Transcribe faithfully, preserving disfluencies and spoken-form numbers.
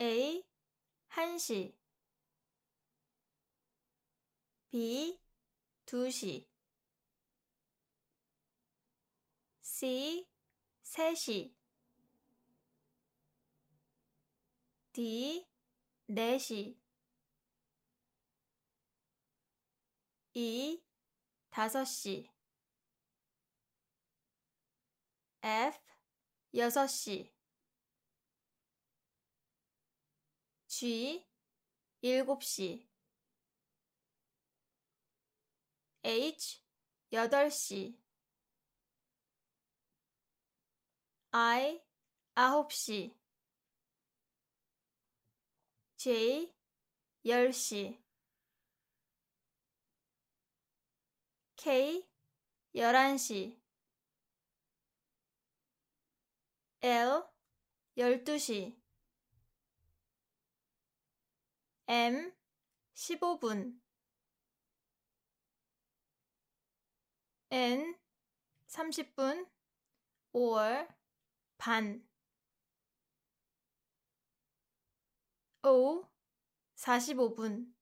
A. 한 시 B. 두 시 C. 세 시 D. 네 시 E. 다섯 시 F. 여섯 시 G. 일곱 시 H. 여덟 시 I. 아홉 시 J. 열 시 K. 열한 시 L. 열두 시 M. 십오 분 N. 삼십 분 or 반 O. 사십오 분